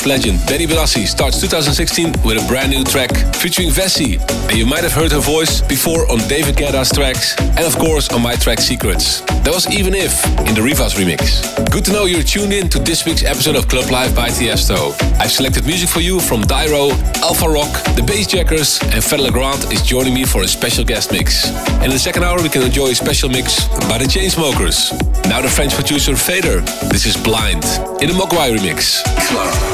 dance legend Benny Benassi starts 2016 with a brand new track featuring Vessi. And you might have heard her voice before on David Guetta's tracks and of course on my track Secrets. That was Even If in the Rivas remix. Good to know you're tuned in to this week's episode of Club Live by Tiesto. I've selected music for you from Dyro, Alpha Rock, The Bassjackers, and Fedde Le Grand is joining me for a special guest mix. And in the second hour we can enjoy a special mix by the Chainsmokers. Now the French producer Fader. This is Blind in the Mogwai remix.